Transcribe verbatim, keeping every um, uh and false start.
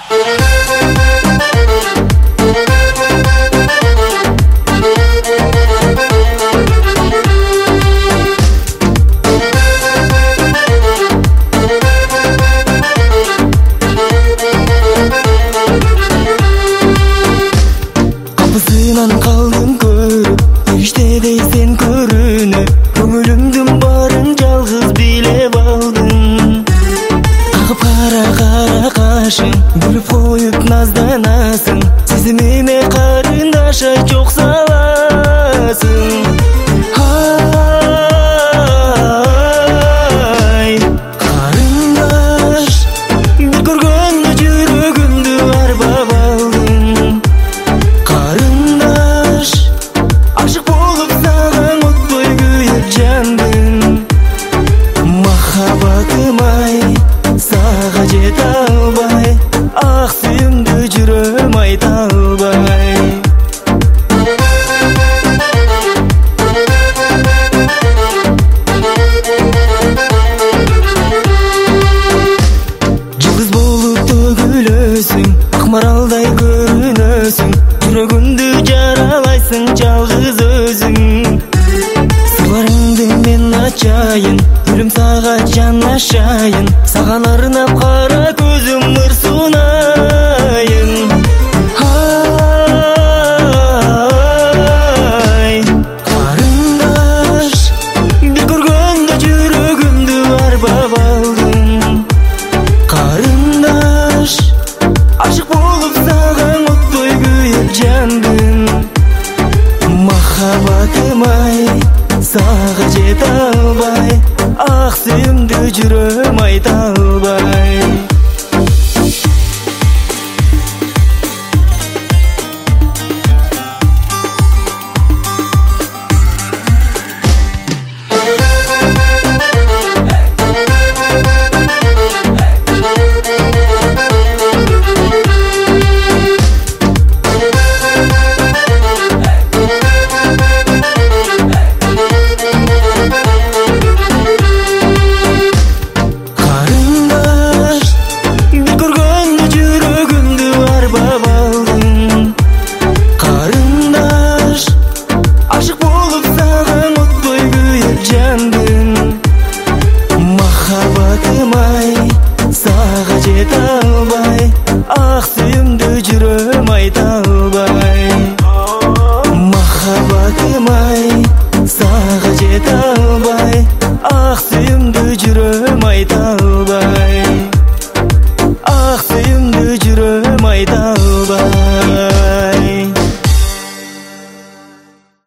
Kapısından kaldım körüp, işte değsen körünü. Köngülümdün barın жалгыз bilep aldın. Akıp kara kara kaşın, gülüp koyup nazdanasın. Сезимиме карындаш ай çok salasın. Ay karındaş, bir көргөндө жүрөгүмдү арбап алдың. Карындаш, ашык болуп сага оттой күйүп жандым. Махаббатым ай, сага жете албай, ак сүйүмдү жүрөм айта албай. Жылдыз болуп төгүлөсүң, ак маралдай көрүнөсүң. Жүрөгүмдү жаралайсың жалгыз өзүң. Сырларыңды мен ачайын, гүлүм сага жанашайын. Сага арнап кара көзүм ырсунайын. Ай карындаш, бир көргөндө жүрөгүмдү арбап алдың. Карындаш, ашык болуп сага оттой күйүп жандым. Махаббатым ай, сага жете албай, ак сүйүмдү жүрөм айта албай. Махаббатым ай, сага жете